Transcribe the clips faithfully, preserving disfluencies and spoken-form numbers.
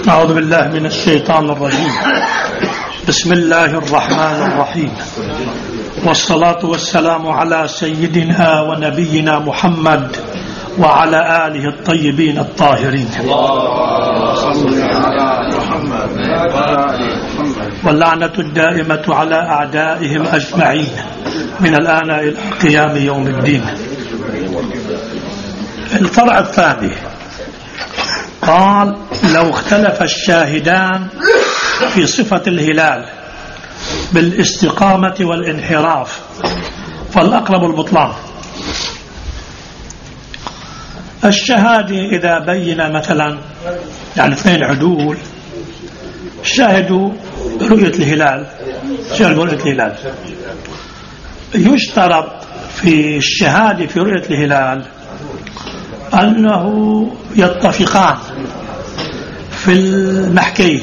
أعوذ بالله من الشيطان الرجيم. بسم الله الرحمن الرحيم، والصلاة والسلام على سيدنا ونبينا محمد وعلى آله الطيبين الطاهرين، واللعنة الدائمة على أعدائهم أجمعين من الآن إلى قيام يوم الدين. الفرع الثاني قال: لو اختلف الشاهدان في صفة الهلال بالاستقامة والانحراف فالأقرب البطلان. الشهادة إذا بين مثلا يعني اثنين عدول شاهدوا رؤية الهلال شاهدوا رؤية الهلال يشترط في الشهادة في رؤية الهلال أنه يتفقان في المحكي.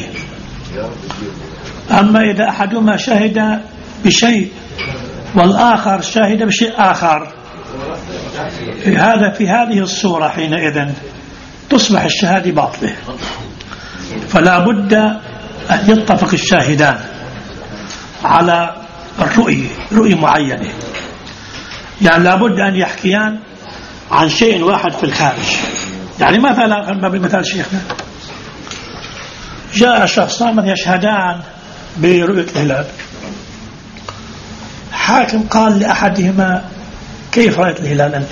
أما إذا أحدهما شهد بشيء والآخر شهد بشيء آخر، هذا في هذه الصورة حينئذ تصبح الشهادة باطلة، فلا بد أن يتفق الشاهدان على الرؤية رؤية معينة. يعني لا بد أن يحكيان عن شيء واحد في الخارج. يعني مثلا بمثال شيخنا جاء شخصان يشهدان برؤية الهلال، حاكم قال لأحدهما: كيف رأيت الهلال أنت؟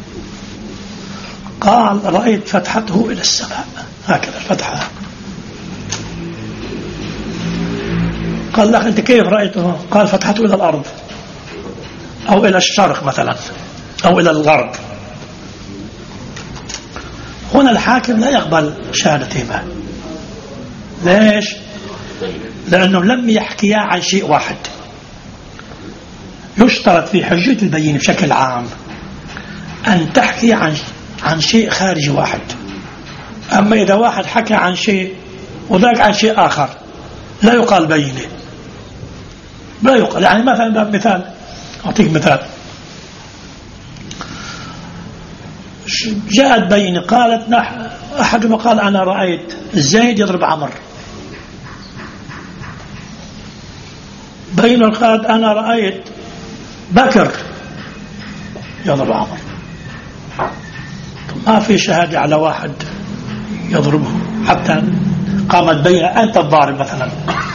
قال: رأيت فتحته إلى السماء، هكذا الفتحة. قال: لك أنت كيف رأيته؟ قال: فتحته إلى الأرض أو إلى الشرق مثلا أو إلى الغرب. هنا الحاكم لا يقبل شهادتهما. ليش؟ لأنه لم يحكيا عن شيء واحد. يشترط في حجة البينة بشكل عام أن تحكي عن عن شيء خارجي واحد. أما إذا واحد حكى عن شيء وذاك عن شيء آخر لا يقال بينة، لا يقال. يعني مثلا مثال أعطيك مثال، جاءت بينة قالت: أحدهما قال: أنا رأيت زيد يضرب عمر. بينة قالت: أنا رأيت بكر يضرب عمر. ما في شهادة على واحد يضربه حتى قامت بينة أنت الضارب مثلا.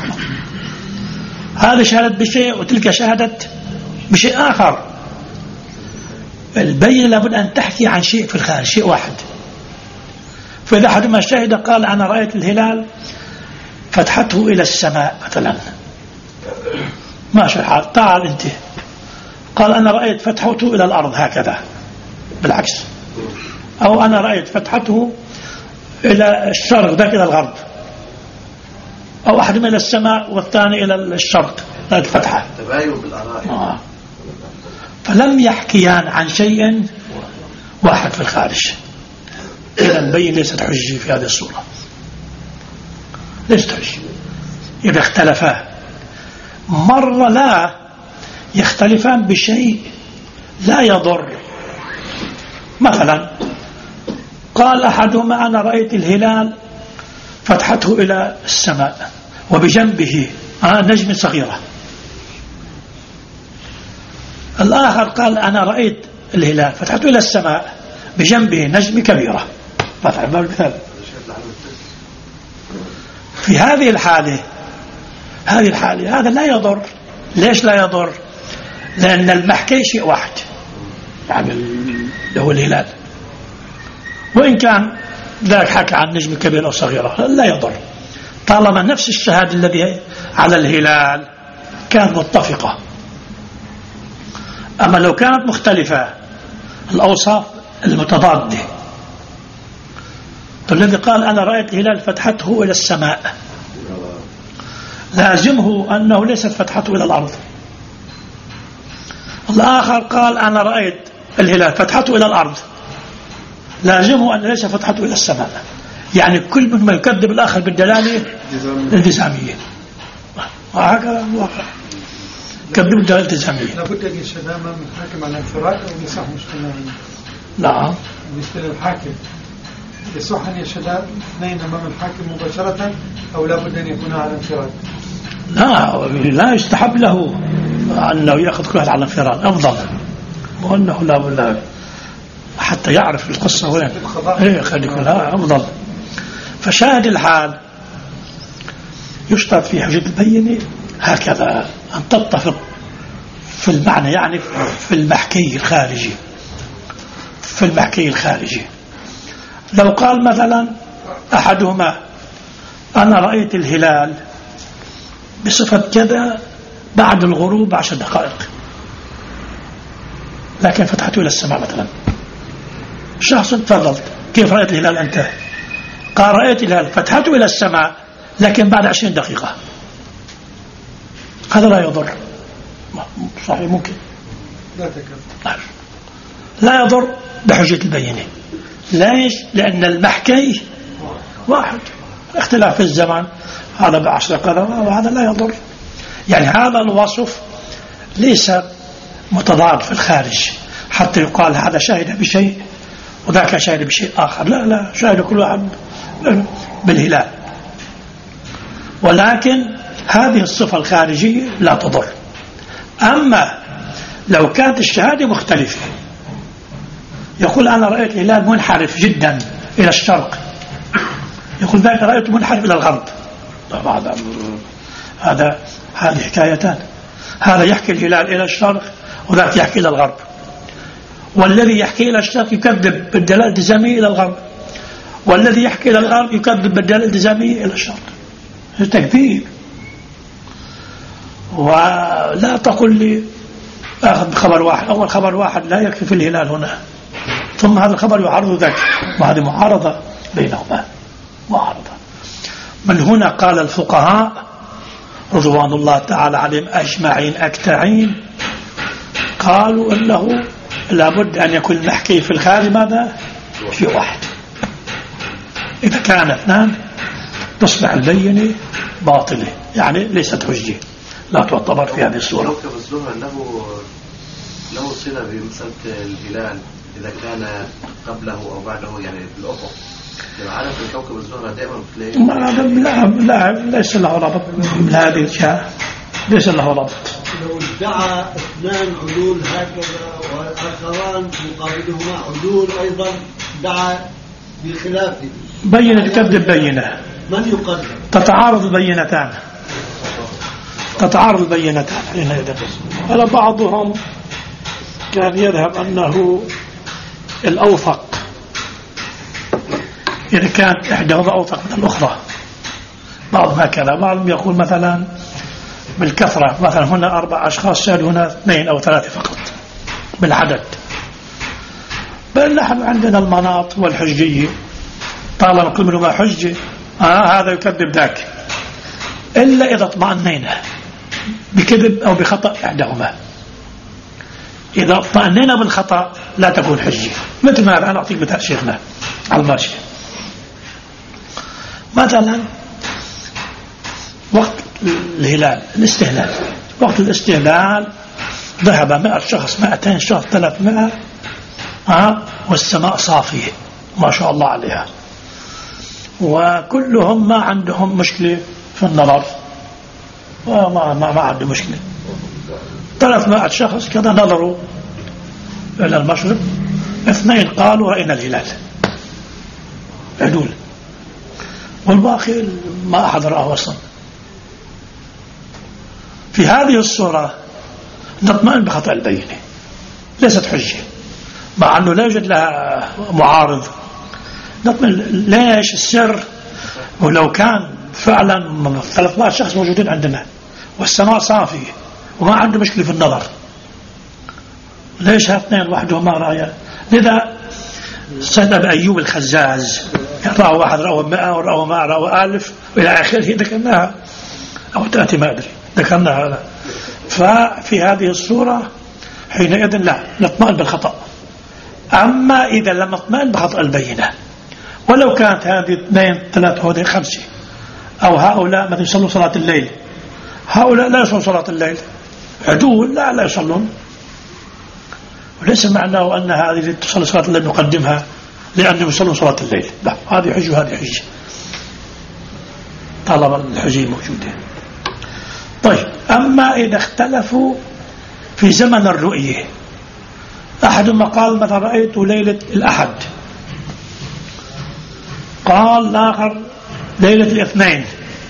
هذا شهدت بشيء وتلك شهدت بشيء آخر. البينة لابد أن تحكي عن شيء في الخارج، شيء واحد. فإذا أحدهما شهد قال: أنا رأيت الهلال فتحته إلى السماء مثلا، ماشي الحال، تعال أنت. قال: أنا رأيت فتحته إلى الأرض، هكذا بالعكس. أو أنا رأيت فتحته إلى الشرق ذاك إلى الغرب، أو أحدهما إلى السماء والثاني إلى الشرق، ذات الفتحة. تباين بالآراء. آه. فلم يحكيان عن شيء واحد في الخارج. إذا بين ليست حجة في هذه الصورة، ليست حجة. إذا اختلفا مرة لا يختلفان بشيء لا يضر. مثلا قال أحدهما: أنا رأيت الهلال فتحته إلى السماء وبجنبه نجم صغيرة. الآخر قال: أنا رأيت الهلال فتحته إلى السماء بجنبه نجم كبيرة. فتح المثال. في هذه الحالة هذه الحالة هذا لا يضر. ليش لا يضر؟ لأن المحكي شيء واحد، يعني اللي هو الهلال، وإن كان ذاك حكى عن نجم كبير أو صغيرة لا يضر، طالما نفس الشهادة الذي على الهلال كانت متفقة. أما لو كانت مختلفة الأوصاف المتضادة، الذي قال: أنا رأيت الهلال فتحته إلى السماء، لازمه أنه ليست فتحته إلى الأرض. الآخر قال: أنا رأيت الهلال فتحته إلى الأرض، لازمه أن ليس فتحته إلى السماء. يعني كل منهما يكذب الآخر بالدلالة الالتزامية، وهكذا الواقع كذب الدلالة الالتزامية. لابد أن يشهد أمام الحاكم على انفراد أو يصح مجتمعين؟ نعم، بالنسبة للحاكم يصح أن يشهد اثنين أمام الحاكم مباشرة أو لابد أن يكون على انفراد؟ لا لا يستحب له أنه يأخذ كل واحد على انفراد، أفضل وأنه لا بد حتى يعرف القصة وين إيه خلي كلها أفضل. فشاهد الحال يشترط في حجة البينة هكذا أن تتفق في المعنى، يعني في المحكي الخارجي. في المحكي الخارجي لو قال مثلا أحدهما أنا رأيت الهلال بصفة كذا بعد الغروب بعشر دقائق، لكن فتحته إلى السماء مثلا، شخص تفضل كيف رأيت الهلال أنت؟ قال رأيت الهلال فتحته إلى السماء لكن بعد عشرين دقيقة، هذا لا يضر. صحيح ممكن لا تكفر لا يضر بحجة البينة. ليش؟ لأن المحكي واحد، اختلاف في الزمان، هذا بعشر دقائق وهذا لا يضر. يعني هذا الوصف ليس متضاد في الخارج حتى يقال هذا شاهد بشيء وذاك شاهد بشيء آخر، لا لا، شاهد كل واحد بالهلال، ولكن هذه الصفة الخارجية لا تضر. أما لو كانت الشهادة مختلفة، يقول أنا رأيت الهلال منحرف جدا إلى الشرق، يقول ذاك رأيت منحرف إلى الغرب، هذا هذا هذه حكايتان، هذا يحكي الهلال إلى الشرق وذاك يحكي إلى الغرب، والذي يحكي إلى الشرق يكذب بالدلالة الالتزامية إلى الغرب، والذي يحكي إلى الغرب يكذب بالدلالة الالتزامية إلى الشرق. تكذيب. ولا تقل لي أخذ بخبر واحد، أول خبر واحد لا يكفي في الهلال هنا، ثم هذا الخبر يعارض ذاك، وهذه معارضة بينهما، معارضة. من هنا قال الفقهاء رضوان الله تعالى عليهم أجمعين أكتعين، قالوا إنه لابد أن يكون المحكي في الخارج ماذا؟ في واحد. إذا كان اثنان تصبح البينة باطلة، يعني ليست حجة، لا تعتبر في هذه الصورة. كوكب الزهرة له له صلة بمسألة الهلال إذا كان قبله أو بعده، يعني في الأفق. لو عارف الكوكب الزهرة دائما لا لا ليس له ربط بهذه الأشياء، ليس له ربط. لو ادعى اثنان عدول هكذا والآخران مقابلهما عدول أيضا دعا بخلافه، بينة تكذب بينة، من يقدم؟ تتعارض البينتان، تتعارض البينتان حينئذ. على بعضهم كان يذهب أنه الأوثق إذا كانت إحداهما أوثق من الأخرى، بعضهم هكذا، بعضهم يقول مثلا بالكثرة، مثلا هنا أربع أشخاص شاهدوا هنا اثنين أو ثلاثة فقط بالعدد، بل نحن عندنا المناط والحجية، طالما كل منهما حجة آه هذا يكذب ذاك، إلا إذا اطمأنينا بكذب أو بخطأ إحداهما. إذا اطمأنينا بالخطأ لا تكون حجة. مثل ما أنا أعطيك مثال شيخنا على الماشي، مثلا وقت الهلال الاستهلال، وقت الاستهلال ذهب مئة شخص، مئتين شخص، ثلاثمائة آه والسماء صافية ما شاء الله عليها، وكلهم ما عندهم مشكلة في النظر، وما ما ما عنده مشكلة. ثلاثمائة شخص كذا نظروا إلى المشرق، اثنين قالوا رأينا الهلال عدول، والباقي ما أحد رأى أصلا. في هذه الصورة نطمئن بخطأ البينة، ليست حجة، مع أنه لا يوجد لها معارض. نطمئن. ليش؟ السر ولو كان فعلا ثلاثمائة شخص موجودين عندنا والسماء صافية وما عنده مشكلة في النظر، ليش هاثنين وحدهم ما رأى؟ لذا سيد أبي أيوب الخزاز رأى واحد، رأى مئة، ورأى ما رأى ألف وإلى آخره، ذكرناها أو تأتي ما أدري ذكرناها هذا. ففي هذه الصورة حينئذ لا نطمئن بالخطأ. أما إذا لم نطمئن بخطأ البينة، ولو كانت هذه اثنين ثلاثة هذه خمسة، أو هؤلاء مثل يصلوا صلاة الليل، هؤلاء لا يصلوا صلاة الليل عدول، لا لا يصلون، وليس معناه أن هذه تصلي صلاة الليل نقدمها لأنهم يصلون صلاة الليل. لا، هذه حجة وهذه حجة طالما الحجة موجودة. طيب، أما إذا اختلفوا في زمن الرؤية، أحدهما قال مثلا رأيت ليلة الأحد، قال الآخر ليلة الاثنين،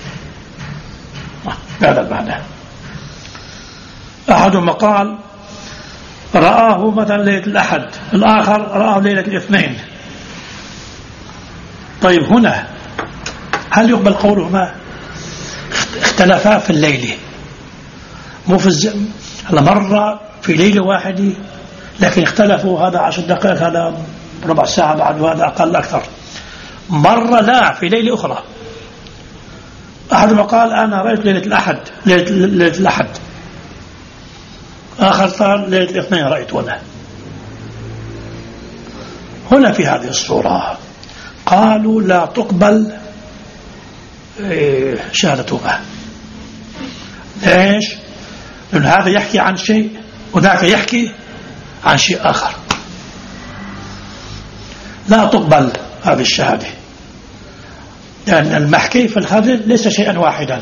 هذا المعنى. أحدهما قال رآه مثلا ليلة الأحد، الآخر رآه ليلة الاثنين. طيب، هنا هل يقبل قولهما؟ اختلفا في الليلة، مو في الزمن. هلا مرة في ليلة واحدة، لكن اختلفوا، هذا عشر دقائق، هذا ربع ساعة بعد، وهذا أقل أكثر. مرة لا، في ليلة أخرى، أحدهما قال أنا رأيت ليلة الأحد، ليلة, ليلة الأحد، آخر قال ليلة الاثنين رأيت وأنا. هنا في هذه الصورة قالوا لا تقبل شهادتهما. ليش؟ لأن هذا يحكي عن شيء وذاك يحكي عن شيء آخر. لا تقبل هذه الشهادة، لأن المحكي في الخبر ليس شيئا واحدا.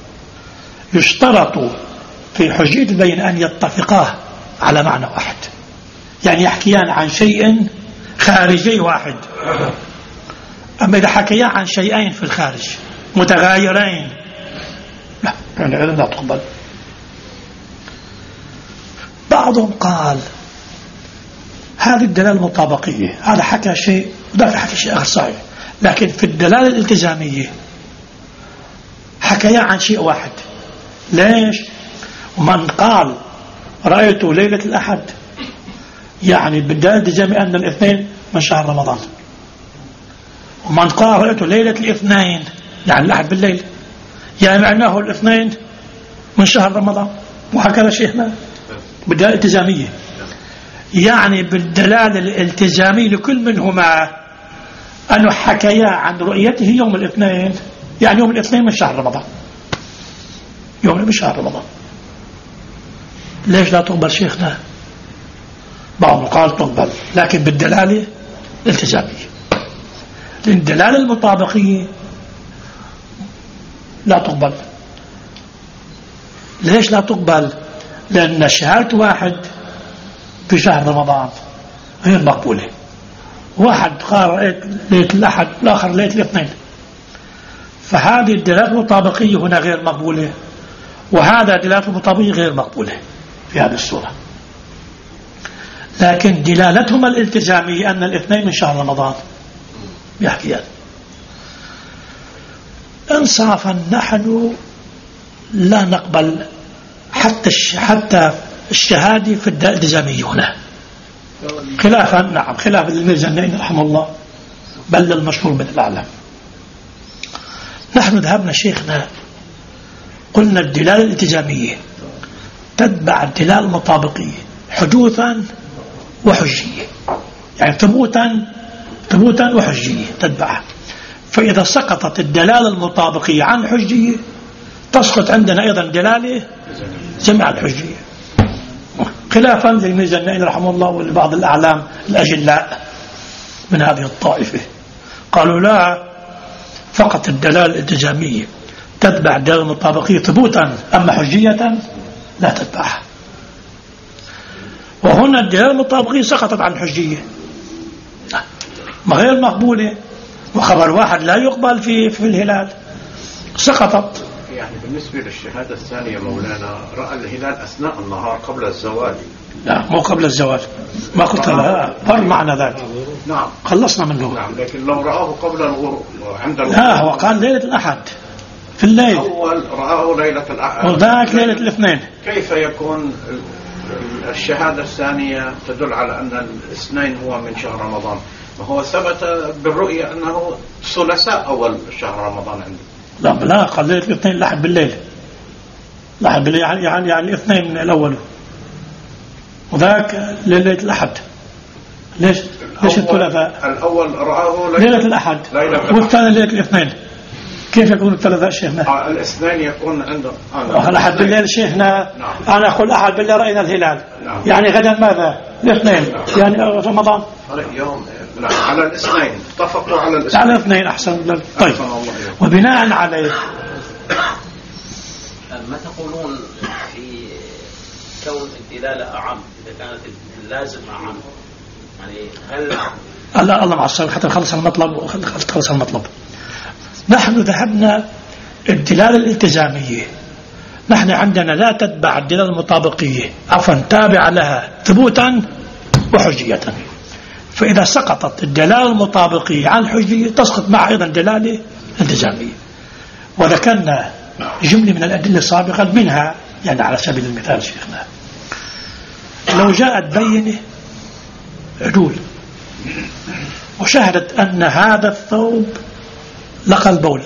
يشترط في حجية البين أن يتفقا على معنى واحد، يعني يحكيان عن شيء خارجي واحد. أما إذا حكيا عن شيئين في الخارج متغايرين، لا، يعني لا تقبل. بعضهم قال هذه الدلالة المطابقية، هذا حكى شيء وذاك حكى شيء آخر صحيح، لكن في الدلالة الالتزامية حكيا عن شيء واحد. ليش؟ ومن قال رأيت ليلة الأحد، يعني بالدلالة الالتزامية أن الاثنين من شهر رمضان. ومن قال رأيت ليلة الاثنين، يعني الأحد بالليل، يعني معناه الاثنين من شهر رمضان. وهكذا شيخنا بالدلالة الالتزامية، يعني بالدلالة الالتزامية لكل منهما أنه حكيا عن رؤيته يوم الاثنين، يعني يوم الاثنين من شهر رمضان، يوم من شهر رمضان. ليش لا تقبل شيخنا؟ بعضهم قال تقبل، لكن بالدلالة الالتزامية. لأن الدلالة المطابقية لا تقبل. ليش لا تقبل؟ لأن شهادة واحد في شهر رمضان غير مقبولة. واحد قال رأيت ليلة الأحد، الآخر ليلة الاثنين، فهذه الدلالة المطابقية هنا غير مقبولة، وهذا دلالة المطابقية غير مقبولة في هذه الصورة. لكن دلالتهما الالتزامية أن الاثنين من شهر رمضان يحكيان. انصافا نحن لا نقبل حتى حتى الشهادة في الدلالة الالتزامية هنا، خلافا نعم خلاف الميزانين رحمه الله، بل المشهور من الأعلام. نحن ذهبنا شيخنا قلنا الدلالة الالتزامية تتبع الدلالة المطابقية حدوثا وحجية، يعني ثبوتا ثبوتا وحجية تتبعها. فإذا سقطت الدلالة المطابقية عن الحجية تسقط عندنا أيضا دلالة جمع الحجية، خلافا للميزانين رحمه الله ولبعض الأعلام الأجلاء من هذه الطائفة، قالوا لا، فقط الدلالة الالتزامية تتبع الدلالة المطابقية ثبوتا، أما حجية لا تتبعها. وهنا الدلالة المطابقية سقطت عن الحجية، ما غير مقبولة، وخبر واحد لا يقبل في في الهلال سقطت. يعني بالنسبة للشهادة الثانية مولانا رأى الهلال أثناء النهار قبل الزوال. لا، مو قبل الزوال، ما قلت لها بر معنى ذلك. نعم خلصنا منه. نعم، لكن لو رآه قبل الغروب عند الغروب. لا، هو قال ليلة الأحد في الليل، أول رآه ليلة الأحد وذاك ليلة الاثنين. كيف يكون الشهادة الثانية تدل على أن الاثنين هو من شهر رمضان؟ وهو ثبت بالرؤية أنه ثلاثاء أول شهر رمضان عنده. لا لا، قال ليلة الاثنين الأحد بالليل، الأحد بالليل يعني يعني يعني اثنين من الأول، وذاك ليلة الأحد. ليش ليش الثلاثاء؟ الأول رآه ليلة الأحد والثاني ليلة الاثنين. كيف يكون الثلاثاء شيخنا؟ آه الاثنين يكون عنده آه الأحد بالليل شيخنا. نعم. أنا أقول أحد بالليل رأينا الهلال. نعم. يعني غدا ماذا؟ الاثنين. نعم. يعني رمضان يوم لا على الاثنين، اتفقوا على الاثنين. على الاثنين أحسن. طيب، وبناء عليه ما تقولون في كون الدلالة أعم إذا كانت اللازم أعم؟ يعني هل الله الله مع الصبر حتى نخلص المطلب وخلص المطلب. نحن ذهبنا الدلالة الالتزامية، نحن عندنا لا تتبع الدلالة المطابقية، عفوا تابع لها ثبوتا وحجية. فإذا سقطت الدلالة المطابقية عن الحجية تسقط معها أيضا دلالة التزامية. وذكرنا جملة من الأدلة السابقة، منها يعني على سبيل المثال شيخنا لو جاءت بينة عدول وشهدت أن هذا الثوب لقى البول،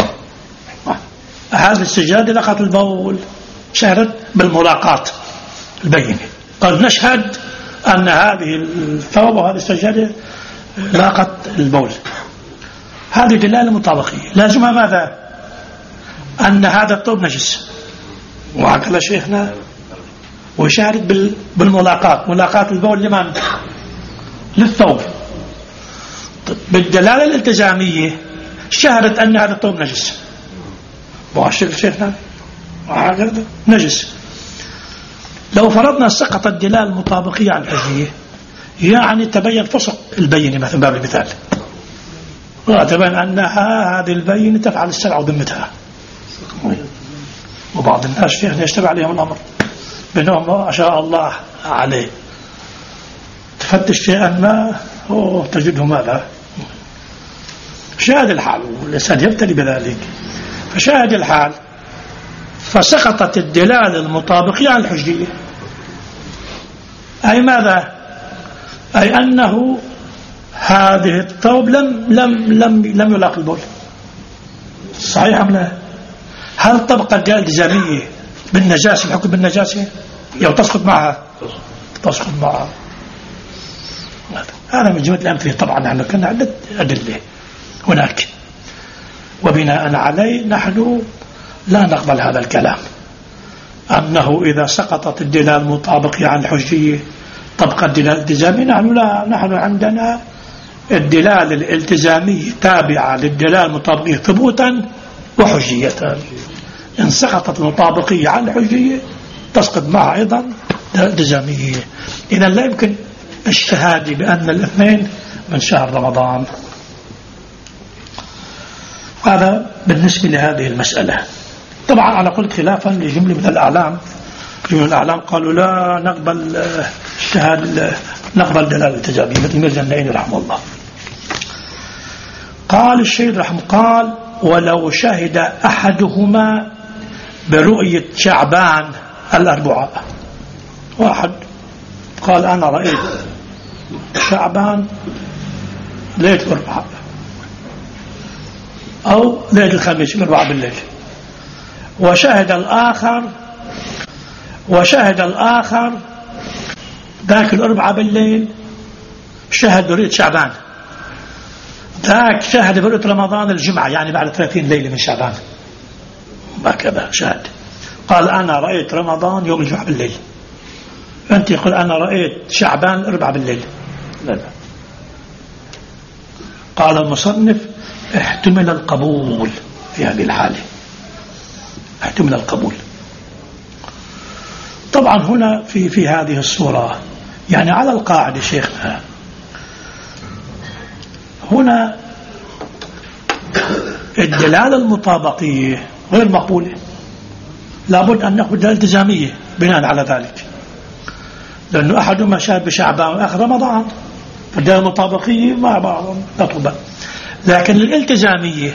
هذه السجادة لقت البول، شهدت بالملاقات البينة، قال نشهد أن هذه الثوب وهذه السجادة لاقت البول، هذه دلالة مطابقية لازمها ماذا؟ أن هذا الثوب نجس. وعقل شيخنا وشهدت بالملاقات، ملاقات البول لمن؟ للثوب. بالدلالة الالتزامية شهدت أن هذا الثوب نجس، وعشق شيخنا وعقل نجس. لو فرضنا سقط الدلالة المطابقية عن الحجية يعني تبين فسق البينة مثلا باب المثال، وتبين أنها هذه البينة تفعل السبع وذمتها، وبعض الناس شيخنا يشتبه عليهم الأمر بينهم ما شاء الله عليه، تفتش شيئا ما تجده ماذا شاهد الحال، والإنسان يبتلي بذلك. فشاهد الحال فسقطت الدلالة المطابقية عن الحجية، أي ماذا؟ أي أنه هذه الثوب لم لم لم لم يلاقي البول. صحيح أم لا؟ هل طبقة الدلالة الالتزامية بالنجاسة الحكم بالنجاسة أو تسقط معها؟ تسقط معها. هذا من جملة الأمثلة. طبعا نحن كنا عدة أدلة هناك، وبناء عليه نحن لا نقبل هذا الكلام أنه إذا سقطت الدلالة المطابقة عن الحجية طبق الدلالة الالتزامية. نحن لا، نحن عندنا الدلالة الالتزامية تابعة للدلالة المطابقية ثبوتا وحجية. إن سقطت المطابقية عن الحجية تسقط معها أيضا الالتزامية. إذا لا يمكن الشهادة بأن الاثنين من شهر رمضان. هذا بالنسبة لهذه المسألة. طبعا أنا قلت خلافا لجملة من الأعلام، جملة من الأعلام قالوا لا نقبل الشهادة، نقبل دلالة الالتزامية مثل ميرزا النعيمي رحمه الله. قال الشيخ رحمه قال ولو شهد أحدهما برؤية شعبان الأربعاء، واحد قال أنا رأيت شعبان ليلة الأربعاء أو ليلة الخميس الأربعاء بالليل، وشهد الآخر وشهد الآخر ذاك الأربعاء بالليل شهد برؤية شعبان، ذاك شهد برؤية رمضان الجمعة يعني بعد ثلاثين ليلة من شعبان، هكذا شهد. قال أنا رأيت رمضان يوم الجمعة بالليل، أنت يقول أنا رأيت شعبان الأربعاء بالليل. لا لا. قال المصنف احتمل القبول في هذه الحالة، احتمل القبول. طبعا هنا في في هذه الصورة يعني على القاعدة شيخنا هنا الدلالة المطابقية غير مقبولة، لابد أن نأخذ دلالة التزامية بناء على ذلك، لأنه أحدهما شهد بشعبان والآخر رمضان، فالدلالة المطابقية مع بعض تطلب. لكن الالتزامية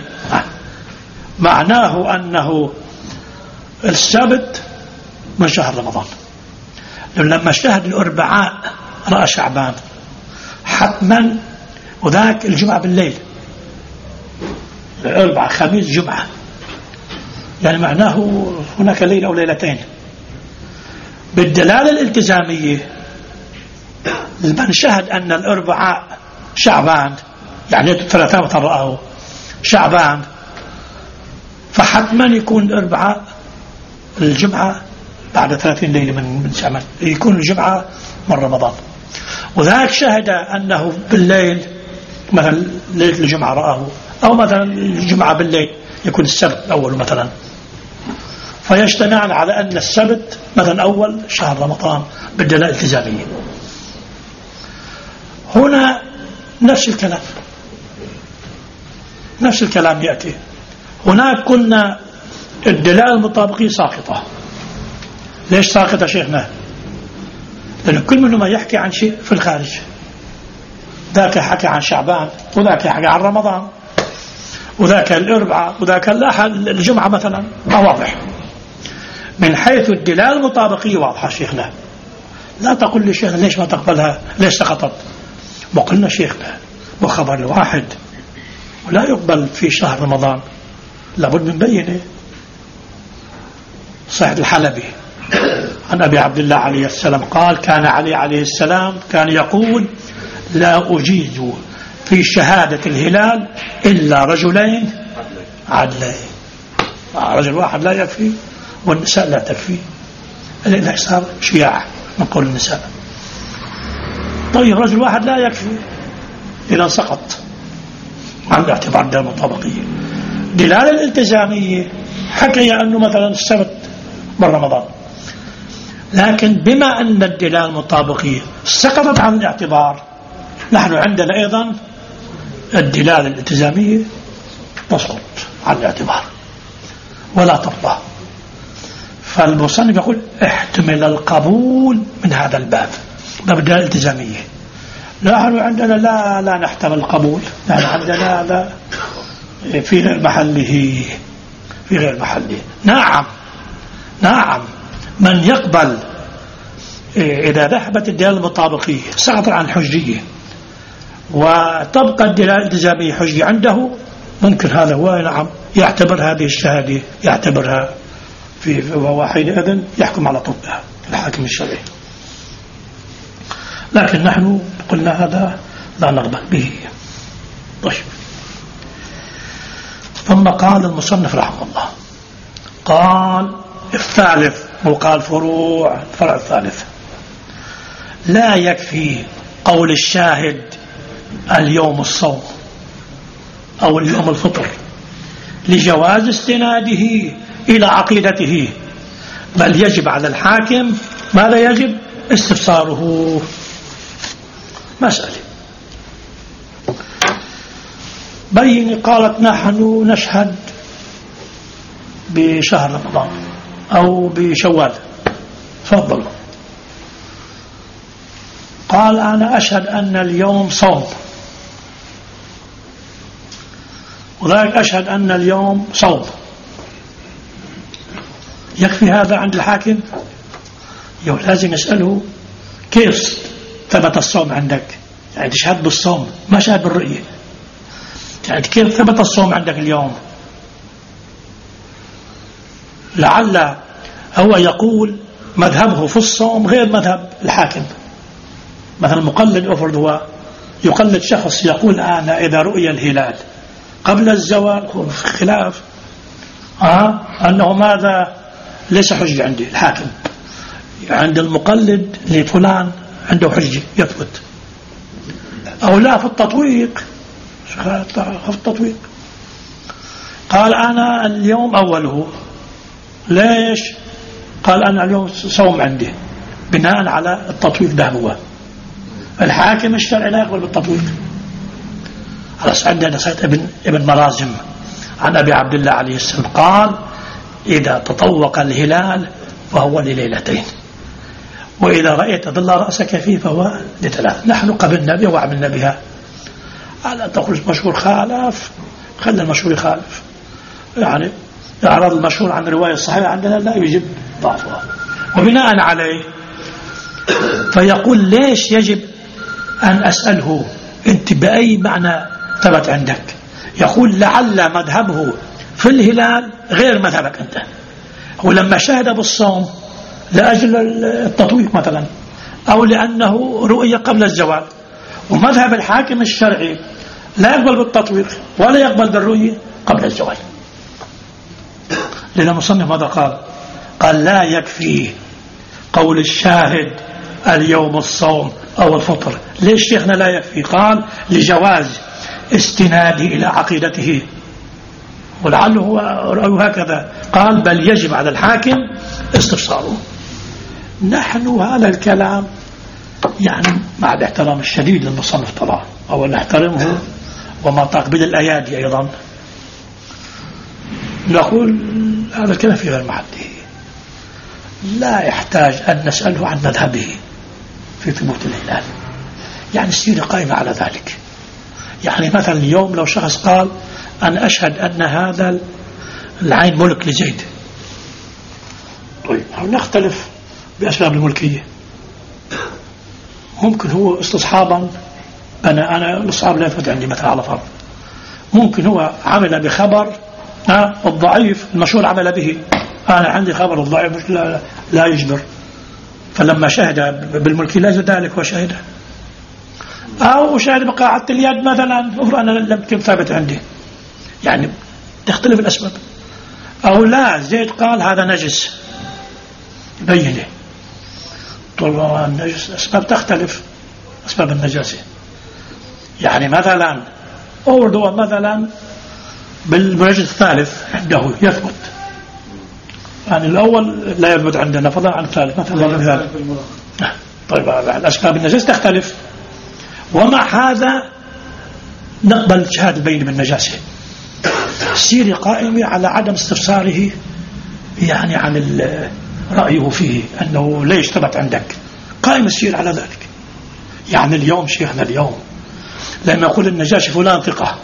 معناه أنه السبت من شهر رمضان، لأنه لما اشتهد الأربعاء رأى شعبان حتما، وذاك الجمعة بالليل، الأربعاء خميس جمعة، يعني معناه هناك ليلة أو ليلتين. بالدلالة الالتزامية من شهد أن الأربعاء شعبان يعني ثلاثة رأوا شعبان، فحتما يكون الأربعاء الجمعة بعد ثلاثين ليلة من شعبان، يكون الجمعة من رمضان. وذاك شهد أنه بالليل مثلا ليلة الجمعة رآه، أو مثلا الجمعة بالليل يكون السبت أول مثلا، فيجتمعان على أن السبت مثلا أول شهر رمضان بالدلالة الالتزامية. هنا نفس الكلام نفس الكلام يأتي. هناك قلنا الدلالة المطابقية ساقطة. ليش ساقطة شيخنا؟ لأن كل منهما يحكي عن شيء في الخارج، ذاك حكى عن شعبان وذاك يحكي عن رمضان وذاك الأربعاء وذاك الأحد الجمعة مثلا، ما واضح. من حيث الدلالة المطابقية واضحة شيخنا. لا تقول لي شيخنا ليش ما تقبلها، ليش سقطت؟ وقلنا شيخنا وخبر الواحد ولا يقبل في شهر رمضان، لابد من بينه. صحيح الحلبي عن أبي عبد الله عليه السلام قال كان علي عليه السلام كان يقول لا أجيز في شهادة الهلال إلا رجلين عدلين. رجل واحد لا يكفي والنساء لا تكفي، لأنه صار شياع من قول النساء. طيب رجل واحد لا يكفي، إذا سقط عن اعتبار الدلالة المطابقية. دلالة الالتزامية حكي أنه مثلا السبت من رمضان، لكن بما أن الدلالة المطابقية سقطت عن الاعتبار، نحن عندنا أيضا الدلالة الالتزامية تسقط عن الاعتبار ولا ترضى. فالمصنف يقول احتمل القبول من هذا الباب، باب الدلالة الالتزامية. نحن عندنا لا لا نحتمل القبول، نحن عندنا هذا في غير محله في غير محله. نعم نعم من يقبل إذا ذهبت الدلالة المطابقية سقط عن الحجية وتبقى الدلالة الالتزامية حجية عنده، ممكن هذا هو نعم يعتبر هذه الشهادة يعتبرها في وحينئذ يحكم على طبقها الحاكم الشرعي. لكن نحن قلنا هذا لا نقبل به. طيب، ثم قال المصنف رحمه الله قال الثالث، وقال فروع الفرع الثالث لا يكفي قول الشاهد اليوم الصوم أو اليوم الفطر لجواز استناده إلى عقيدته، بل يجب على الحاكم ماذا يجب؟ استفساره. مسألة بين قالت نحن نشهد بشهر رمضان أو بشوال، تفضل. قال أنا أشهد أن اليوم صوم، وذلك أشهد أن اليوم صوم، يكفي هذا عند الحاكم؟ يو لازم يسأله كيف ثبت الصوم عندك؟ يعني تشهد بالصوم ما شهد بالرؤية، يعني كيف ثبت الصوم عندك اليوم؟ لعل هو يقول مذهبه في الصوم غير مذهب الحاكم. مثلا مقلد أفرض هو يقلد شخص يقول أنا إذا رؤي الهلال قبل الزوال خلاف آه أنه ماذا ليس حجة عندي الحاكم. عند المقلد لفلان عنده حجة يثبت، أو لا في التطويق في التطويق قال أنا اليوم أوله، ليش؟ قال أنا اليوم صوم عندي بناء على التطويق ده. هو الحاكم الشرعي لا يقبل بالتطويق. على عندنا سيد ابن ابن مرازم عن أبي عبد الله عليه السلام قال إذا تطوق الهلال فهو لليلتين، وإذا رأيت ظل رأسك فيه فهو لثلاث. نحن قبلنا بها وعملنا بها. على تقول مشهور خالف، خلى المشهور يخالف، يعني إعراض المشهور عن الرواية الصحيحة عندنا لا يجب ضعفها. وبناء عليه فيقول ليش يجب أن أسأله أنت بأي معنى ثبت عندك؟ يقول لعل مذهبه في الهلال غير مذهبك أنت. ولما شهد بالصوم لأجل التطويق مثلا، أو لأنه رؤية قبل الزوال، ومذهب الحاكم الشرعي لا يقبل بالتطويق ولا يقبل بالرؤية قبل الزوال. لأن المصنف ماذا قال؟ قال لا يكفي قول الشاهد اليوم الصوم أو الفطر. ليش شيخنا لا يكفي؟ قال لجواز استناده إلى عقيدته، ولعله هو رأيه هكذا، قال بل يجب على الحاكم استفساره. نحن هذا الكلام يعني مع الاحترام الشديد للمصنف طبعا، أو نحترمه وما تقبل الأيادي أيضا، نقول هذا الكلام في غير محله، لا يحتاج أن نسأله عن مذهبه في ثبوت الهلال، يعني السيرة قائمة على ذلك. يعني مثلا اليوم لو شخص قال أنا أشهد أن هذا العين ملك لزيد، طيب نختلف بأسباب الملكية، ممكن هو استصحابا، أنا أنا الاستصحاب لا يثبت عندي مثلا على فرض، ممكن هو عمل بخبر ها الضعيف المشهور عمل به، أنا عندي خبر الضعيف لا, لا يجبر، فلما شهد بالملكية لا ذلك وشهد، أو شهد بقاعة اليد مثلا أفرأ أنا لم تكن ثابت عندي، يعني تختلف الأسباب. أو لا زيد قال هذا نجس بينه، طبعا النجس أسباب تختلف، أسباب النجاسة، يعني مثلا أوردوا مثلا بالنجس الثالث عنده يثبت، يعني الأول لا يثبت عندنا فضلا عن الثالث مثلا مثال. طيب الأسباب النجاسة تختلف، ومع هذا نقبل شهادة بين بالنجاسة. السيرة قائمة على عدم استفساره يعني عن رأيه فيه أنه ليش ثبت عندك، قائم السيرة على ذلك. يعني اليوم شيخنا اليوم لما يقول النجاشي فلان ثقة،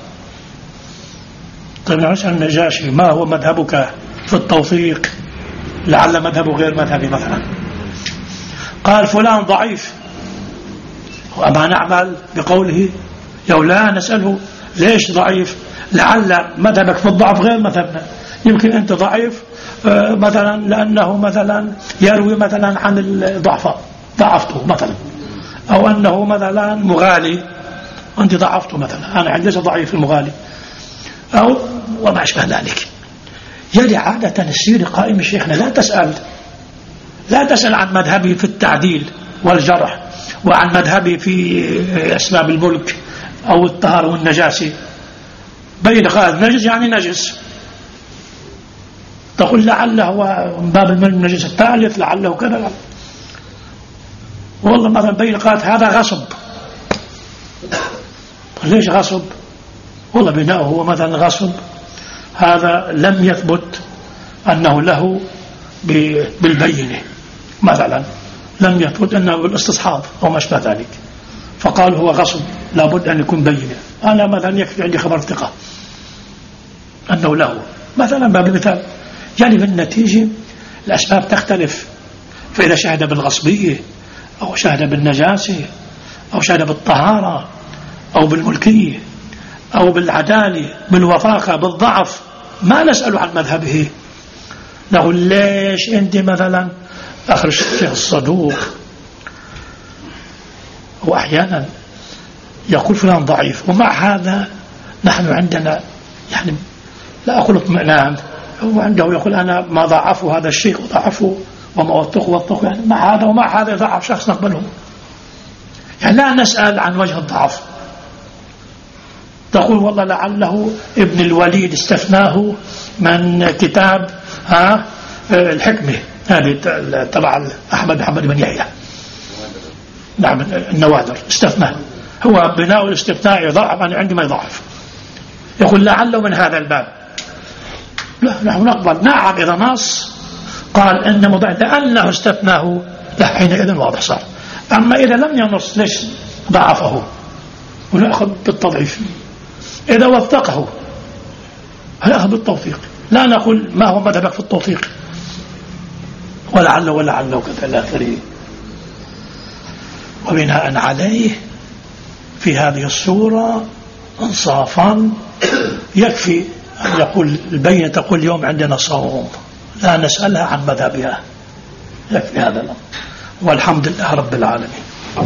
طيب نسأل النجاشي ما هو مذهبك في التوثيق، لعل مذهبه غير مذهبي مثلا، قال فلان ضعيف، وما نعمل بقوله لو لا نسأله ليش ضعيف، لعل مذهبك في الضعف غير مذهبنا، يمكن أنت ضعيف مثلا لأنه مثلا يروي مثلا عن الضعفاء ضعفته مثلا، أو أنه مثلا مغالي وأنت ضعفته مثلا، أنا عندي ضعيف المغالي أو وما أشبه ذلك. يلي عادة السيرة قائمة شيخنا، لا تسأل لا تسأل عن مذهبي في التعديل والجرح، وعن مذهبي في أسباب الملك أو الطهارة والنجاسة، بين قال نجس يعني نجس، تقول لعله هو من باب النجس الثالث لعله كذا، والله مثلا بين قالت هذا غصب، ليش غصب؟ والله بناؤه هو مثلا غصب، هذا لم يثبت أنه له بالبينة مثلا، لم يثبت أنه بالاستصحاب أو ما أشبه ذلك، فقال هو غصب لابد أن يكون بينة. أنا مثلا يكفي عندي خبر ثقة أنه له مثلا باب المثال، يعني بالنتيجة الأسباب تختلف، فإذا شهد بالغصبية أو شهد بالنجاسة أو شهد بالطهارة أو بالملكية أو بالعدالة بالوثاقة بالضعف، ما نسأل عن مذهبه، نقول ليش أنت مثلا أخرج الشيخ الصدوق، وأحيانا يقول فلان ضعيف، ومع هذا نحن عندنا يعني لا أقول اطمئنان، هو عنده يقول أنا ما ضعفوا هذا الشيء وضعفوا وما وثقوا وثقوا، يعني مع هذا ومع هذا ضعف شخص نقبله، يعني لا نسأل عن وجه الضعف. تقول والله لعله ابن الوليد استثناه من كتاب ها الحكمة هذه تبع أحمد محمد بن يحيى، نعم النوادر استثناه، هو بناء الاستثناء يضعف، أنا عندي ما يضعف، يقول لعله من هذا الباب، لا نحن نقبل. نعم إذا نص قال إن مضاعف لأنه استثناه لا حينئذ واضح صار، أما إذا لم ينص ليش ضعفه ونأخذ بالتضعيف، إذا وثقه هنأخذ بالتوثيق، لا نقول ما هو مذهبك في التوثيق ولعله ولعله كذا إلى آخره. وبناء عليه في هذه الصورة انصافا يكفي أن يقول البينة تقول اليوم عندنا صوم، لا نسألها عن مذهبها، يكفي هذا الأمر، والحمد لله رب العالمين.